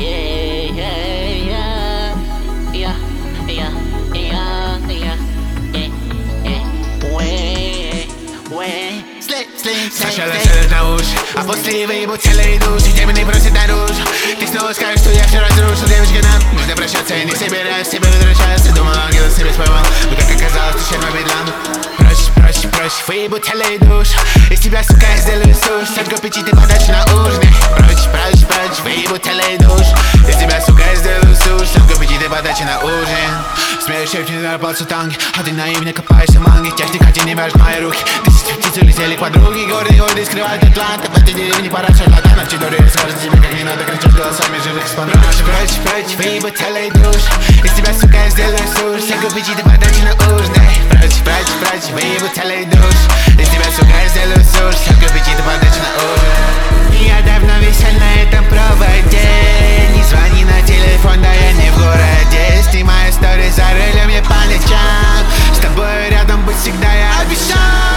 Сначала сядут на уши, а после выебут целые души. Демоны просят наружу. Ты снова скажешь, что я все разрушил. Девочка, нам нужно прощаться, я не собираюсь тебе возвращаться. Думал, ангел себе споймал, но как оказалось, ты черный бедлан. Прочь, выебут целые души. Из тебя, сука, я сделаю сушь. Только аппетит и подачу на ужин. Прочь, выебут целые души. Из тебя, сука, я сделаю сушь. Только аппетит и подачу на ужин. Смеешь шепчет на пальцу танги, а ты наивно копаешься в манге. Техника тебе не вяжет мои руки. Тысячи птиц улетели к подруге. Горы скрывают Атланта. В этой деревне пора шарлатанов. Чидоры скажут тебе, как не надо кричать голосами живых испанцев. Прочь, выебут целые души. Из тебя, сука, я сделаю сушь. Только аппетит и подачу на ужин. Прочь, выебут целые души. Из тебя, сука, я сделаю сушь. Только аппетит и подачу на ужин. Я давно висел на этом проводе. Не звони на телефон, да я не в городе. Снимаю стори за рулем, я по ночам. С тобой рядом быть всегда я обещал.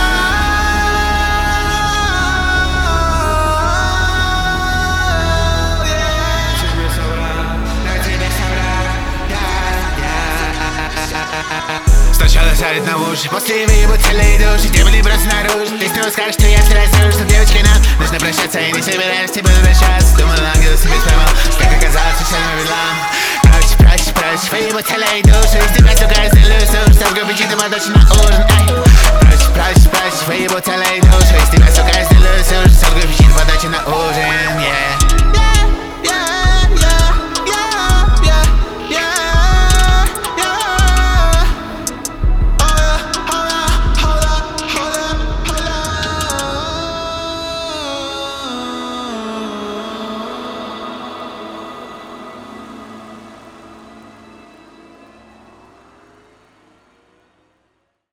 Сначала сядет на уши, после выебут целые души. Демоны бросят наружу, ты снова скажешь, что я все разрушил. Девочки, нам нужно прощаться, я не собираюсь тебе возвращаться. Думал, ангел себе споймал, как оказалось, все равно бедлам. Прочь, выебут целые души. Из тебя, сука, я сделаю сушь. Только аппетит и подачу на ужин. Прочь, выебут целые души. Из тебя, сука, я сделаю сушь. Только аппетит и подачу на ужин, yeah.